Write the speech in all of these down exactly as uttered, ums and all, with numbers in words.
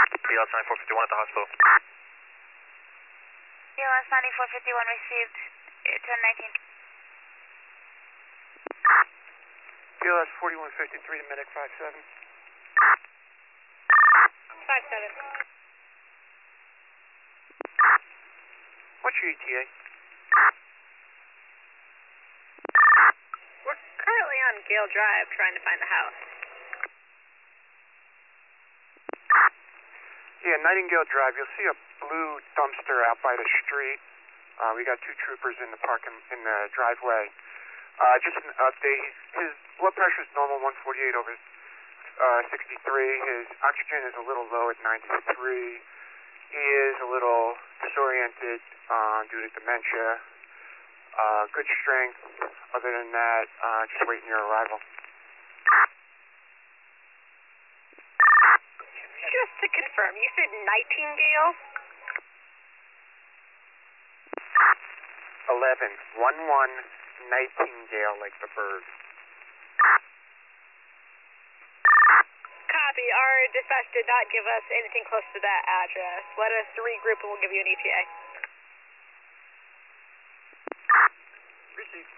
P L S ninety-four fifty-one at the hospital. P L S ninety-four fifty-one received, ten nineteen. P L S forty-one fifty-three to medic five seven. five seven. What's your E T A? We're currently on Gale Drive trying to find the house. Yeah, Nightingale Drive. You'll see a blue dumpster out by the street. Uh, we got two troopers in the parking in the driveway. Uh, just an update. His blood pressure is normal, one forty-eight over uh, sixty-three. His oxygen is a little low at ninety-three. He is a little disoriented uh, due to dementia. Uh, good strength. Other than that, uh, just waiting your arrival. Just to confirm, you said Nightingale? eleven. one one. Nightingale, like the bird. Copy. Our dispatch did not give us anything close to that address. Let us regroup and we'll give you an E T A. Received.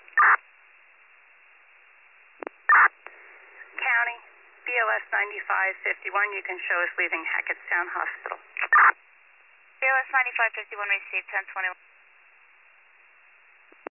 County, B L S ninety-five fifty-one, you can show us leaving Hackettstown Hospital. B L S ninety-five fifty-one received, ten twenty-one.